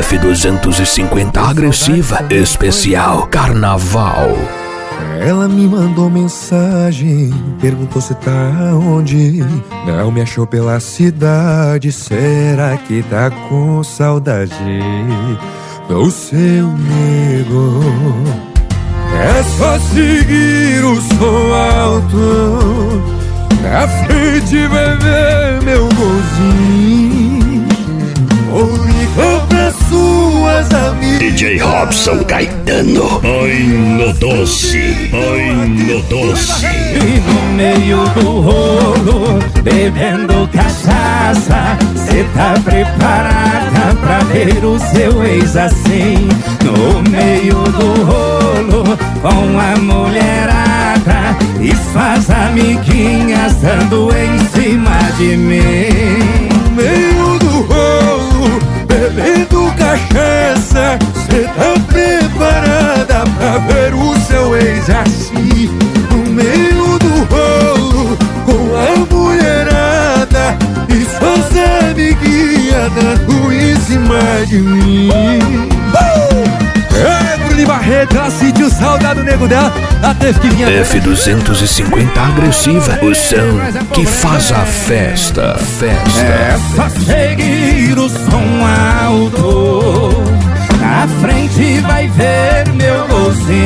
F250 agressiva, especial Carnaval. Ela me mandou mensagem, perguntou se tá onde. Não me achou pela cidade, será que tá com saudade do seu nego? É só seguir o som alto, na frente vai ver meu golzinho. Ou ligou pra suas amigas. DJ Robson Caetano. Ai no doce, ai no doce. E no meio do rolo, bebendo cachaça, cê tá preparada pra ver o seu ex assim? No meio do rolo, com a mulherada e suas amiguinhas dando em cima de mim. No meio do rolo, bebendo cachaça, cê tá preparada pra ver o seu ex assim? No meio do rolo, com a mulherada e suas amiguinhas dando em cima de mim. É Bruno Barreto, ela sentiu saudade do nego dela, ela teve que vir. F250 agressiva, o som que faz a festa. É só seguir o som alto, na frente vai ver meu golzinho.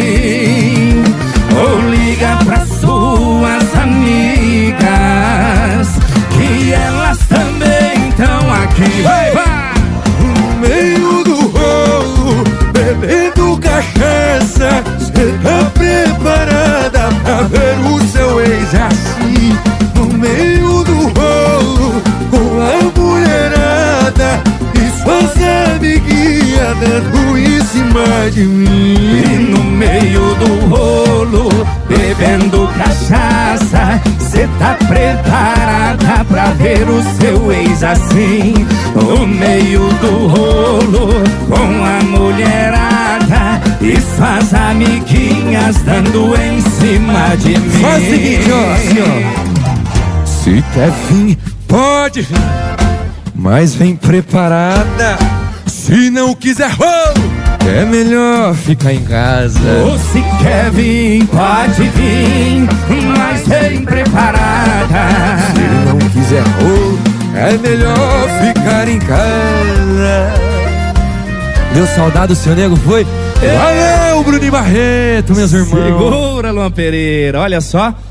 Ou liga pra suas amigas, que elas também estão aqui. Vai! No meio do rolo, bebendo cachaça, cê tá preparada pra ver o seu ex assim? No meio do rolo, com a mulherada e suas amiguinhas dando em cima de mim. E no meio do rolo, bebendo cachaça, cê tá preparada pra ver o seu ex assim? No meio do rolo, com a mulherada e suas amiguinhas dando em cima de mim. Faz o seguinte, ó, assim, ó. Se quer vir, pode vir, mas vem preparada. Se não quiser rolo, é melhor ficar em casa. Ou se quer vir, pode vir, mas vem preparada. Se não quiser rolo, é melhor ficar em casa. Deu saudade do seu nego, foi? Valeu, Bruno Barreto, meus irmãos. Segura, Luan Pereira, olha só.